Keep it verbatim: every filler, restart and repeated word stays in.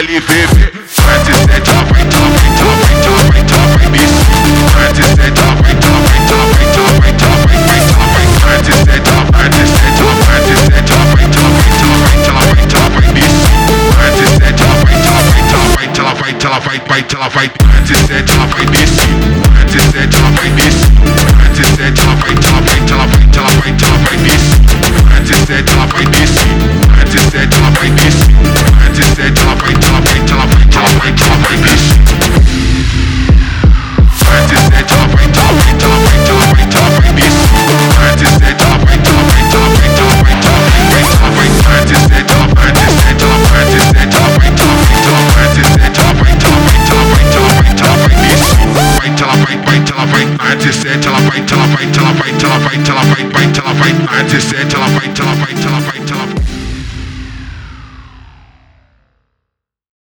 aquele bebê. Antes sete, ela vai, ela vai, ela vai, ela vai, ela vai descer. Antes sete, ela vai, ela vai, ela vai, ela vai, ela vai, vai, ela vai. Antes sete, ela vai, antes sete, ela vai, antes sete, ela vai, ela vai, ela vai, ela vai, ela vai descer. Antes sete, ela vai, ela vai, ela vai, ela vai, ela vai, vai, ela vai. Antes sete, ela vai descer. Antes sete, ela vai descer. Antes sete, ela vai, ela vai, ela vai, ela vai, ela vai descer. Antes sete, ela vai descer. Antes sete, ela vai descer. Antes sete, ela vai, ela vai, ela vai, ela vai, ela vai descer. Antes sete, ela vai, ela vai, ela vai, ela vai, ela vai descer. Antes sete, ela vai, ela vai, ela vai, ela vai, ela vai, ela vai. Antes sete, ela vai, antes sete, ela vai, antes sete, ela vai, ela vai, ela vai. Antes sete, ela vai, ela vai, ela vai, ela vai, ela vai descer. Vai, ela vai, vai, ela vai. Antes sete, ela vai, ela vai, ela vai, ela vai, ela vai, vai, ela vai. Antes sete, ela vai, ela vai, ela vai, ela vai.